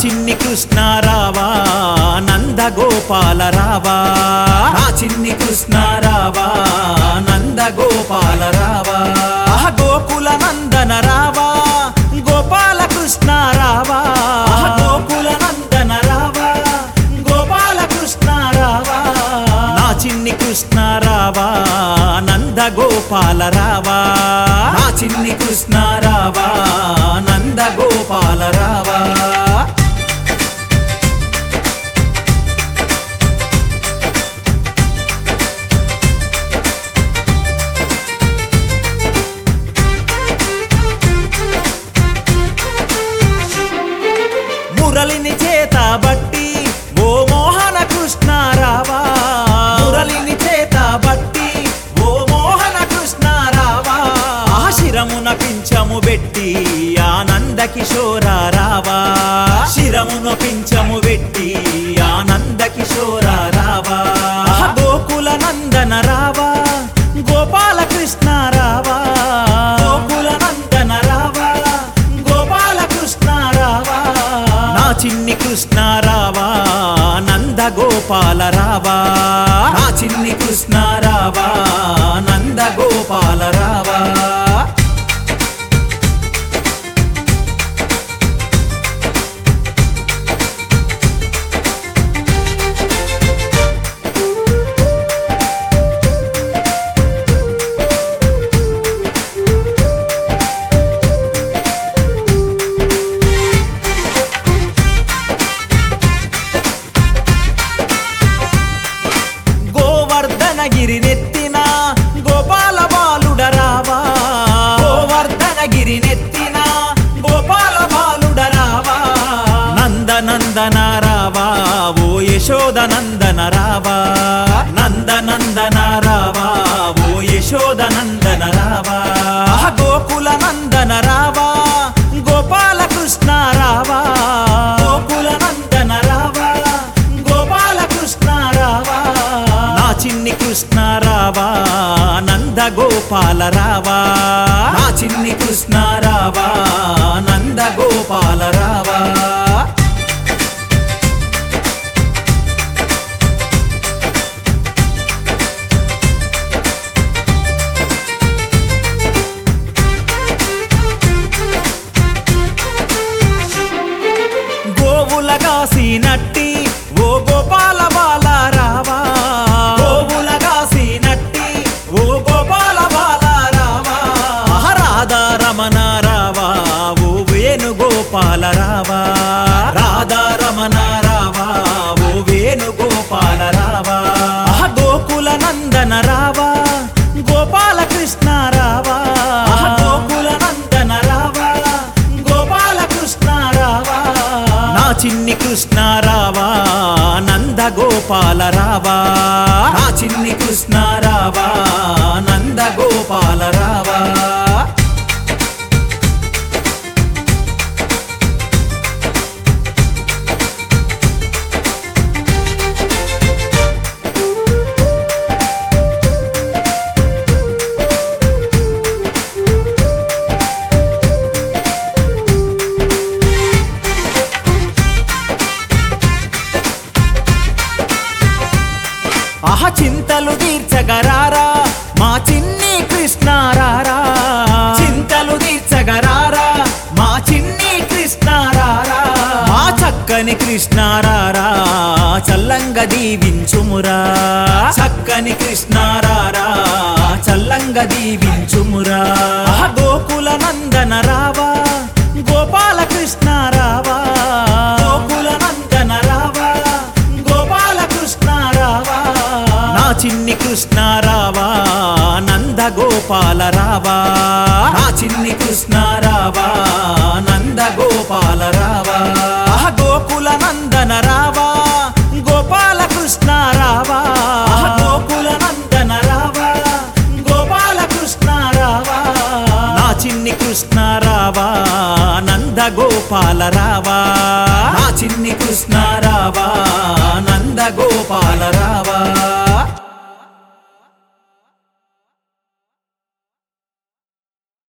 చిన్ని కృష్ణ రావా నంద గోపాల రావా నా చిన్ని కృష్ణ రావా నంద గోపాల రావా గోకుల నందన రావా గోపాల కృష్ణ రావా గోకుల నందన రావా గోపాల కృష్ణ రావా నా చిన్ని కృష్ణ రావా నంద గోపాల రావా నా చిన్ని కృష్ణ రావా నంద గోపాల రావా మురళిని చేత బట్టి ఓ మోహన కృష్ణ రావా మురళిని చేత బట్టి ఓ మోహన కృష్ణ రావా శిరమున పింఛము పెట్టి ఆనంద కిశోర రావా శిరమున పింఛము పెట్టి ఆనంద కిశోర రావా గోకుల నందన రావా గోపాల కృష్ణ రావా గోకుల నందన రావా గోపాల కృష్ణ రావా నా చిన్ని కృష్ణ రావా నంద గోపాల రావా నా చిన్ని కృష్ణ రావా నంద గోపాల రావా గిరినెత్తిన గోపాల బాలుడ రావా గోవర్ధనగిరి నెత్తిన గోపాల బాలుడ రావా నందనందన రావా ఓ యశోద నందన రావా నందనందన రావా ఓ యశోద నందన రావా గోకుల నందన రావా గోపాల కృష్ణ రావా గోకుల నందన రావా గోపాల కృష్ణ రావా నా చిన్ని కృష్ణ రావా నంద గోపాల రావా నా చిన్ని కృష్ణ రావా నంద గోపాల రావా గోవులగాసినట్టి ఓ గోపాల బాల రావా గోవులగాసినట్టి ఓ గోపాల బాల రావా రాధా రమణ రావా ఓ వేణుగోపాల రావా రాధా రమణ రావా ఓ వేణుగోపాల రావా గోకుల నందన రావా గోపాల కృష్ణ రావా గోకుల నందన రావా గోపాల కృష్ణ రావా నా చిన్ని కృష్ణ రావా నంద గోపాల రావా నా చిన్ని కృష్ణ రావా నంద గోపాల రావా చింతలు తీర్చగరారా మా చిన్ని కృష్ణ రారా చింతలు తీర్చగరారా మా చిన్ని కృష్ణ రారా మా చక్కని కృష్ణ రారా చల్లంగ దీవించుమురా చక్కని కృష్ణ రారా చల్లంగ దీవించుమురా గోకుల నందన రావా గోపాల కృష్ణ రావా గోకుల నందన రావా గోపాల కృష్ణ రావా నా చిన్ని కృష్ణ రావా నంద గోపాల రావా నా చిన్ని కృష్ణ రావా నంద గోపాల రావా గోకుల నందన రావా గోపాల కృష్ణ రావా గోకుల నందన రావా గోపాల కృష్ణ రావా నా చిన్ని కృష్ణ రావా నంద గోపాల రావా నా చిన్ని కృష్ణ రావా నంద గోపాల